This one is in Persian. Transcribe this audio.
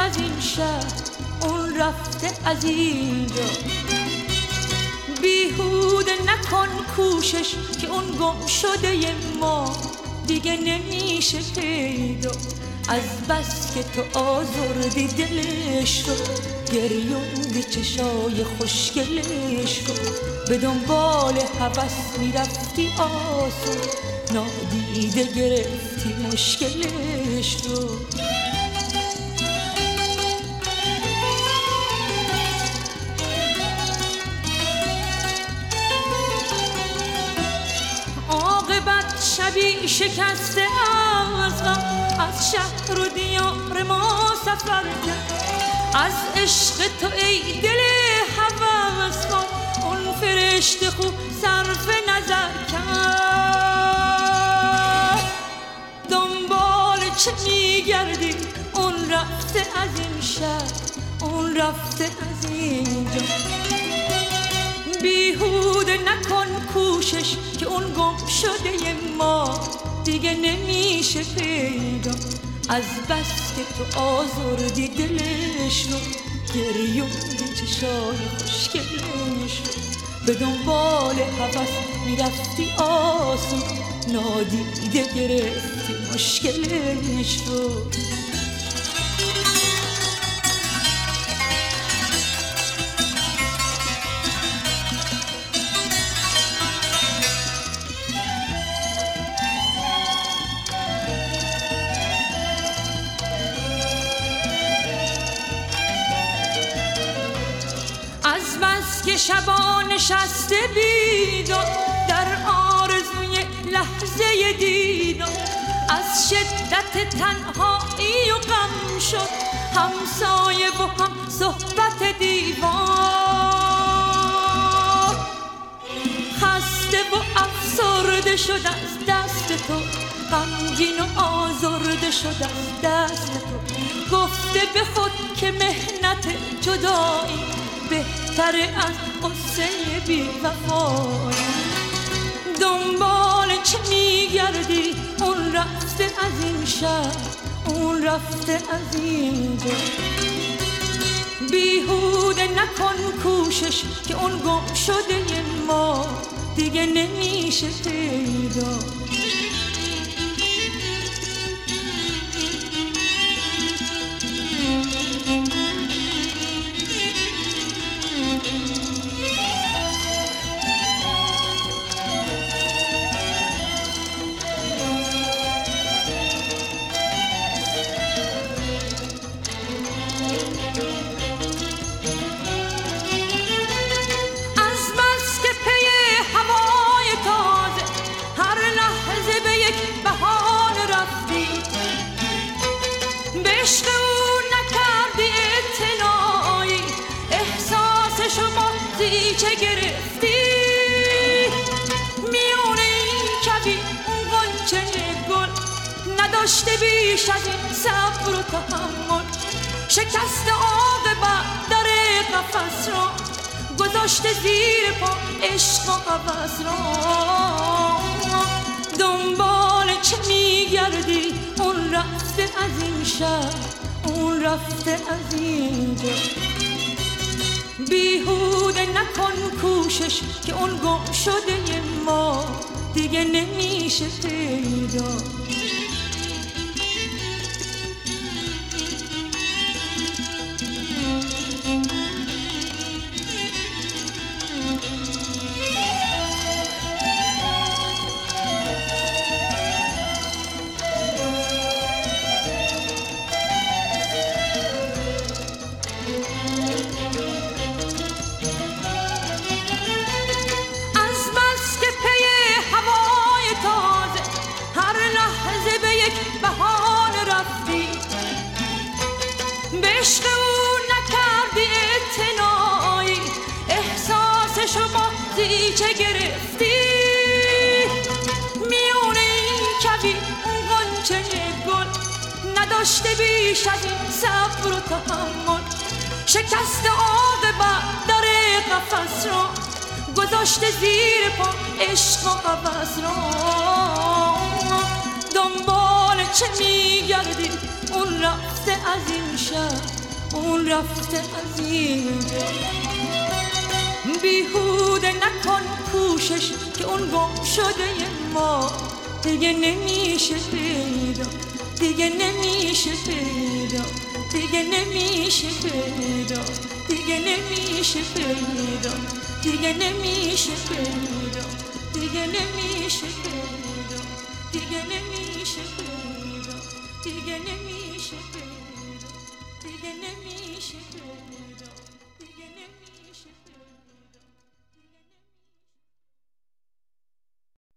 از این شهر، اون رفته از اینجا. بیهوده نکن کوشش که اون گم شده ما دیگه نمیشه پیدا. از بس که تو آزردی دلش رو، گریوندی چشای خوشگلش رو، به دنبال هوس میرفتی آسون، نادیده گرفتی مشکلش رو. عاقبت شبی شکسته از غم، از شهر و دیار ما سفر کرد. از عشق تو ای دل هوسبان، اون فرشته خوب صرف نظر کرد. دنبال چه میگردی؟ اون رفته از این شهر، اون رفته از اینجا. بیهوده نکن کوشش که اون گم شده ما دیگه نمیشه پیدا. از بس که تو آزردی دلش رو، گریوندی چشای خوشگلش رو، به دنبال هوس میرفتی آسون، نادیده گرفتی مشکلش رو. از بس که شبا نشسته بیدار در آرزوی لحظه دیدار، از شدت تنهایی و غم شد همسایه و هم صحبت دیوار. خسته و افسرده شد از دست تو، غمگین و آزرده شد از دست تو. گفته به خود که مهنت جدایی بهتر از قصه بی وفایی. دنبال چه میگردی؟ اون رفته از این شهر، اون رفته از اینجا. بیهوده نکن کوشش که اون گم شده ما دیگه نمیشه پیدا. عشق او نکردی اعتنایی، احساس شما زیچه گرفتی. میونه این کبی اون غنچه گل نداشته بیش از این صبر و تحمل. شکست عاقبت در قفس را گذاشته زیر پا عشق و هوس را. دنبال چه میگردی؟ اون رفته از این شهر، اون رفته از اینجا. بیهوده نکن کوشش که اون گم شده ما دیگه نمیشه پیدا. عشق او نکردی اعتنایی، احساس شما زیچه گرفتی. میونه این کبی اون غنچه گل نداشته بیش از این صبر و تحمل. شکست عاقبت در قفس را گذاشته زیر پا عشق و هوس را. دنبال چه میگردی؟ اون رفته از این شهر، اون رفته از این دل. بیهوده نکن کوشش که اون گم شده ما دیگه نمیشه پیدا، دیگه نمیشه پیدا، دیگه نمیشه پیدا، دیگه نمیشه پیدا، دیگه نمیشه پیدا، دیگه نمیشه پیدا، دیگه نمیشه پیدا، دیگه نمیشه پیدا، دیگه نمیشه پیدا، دیگه نمیشه پیدا.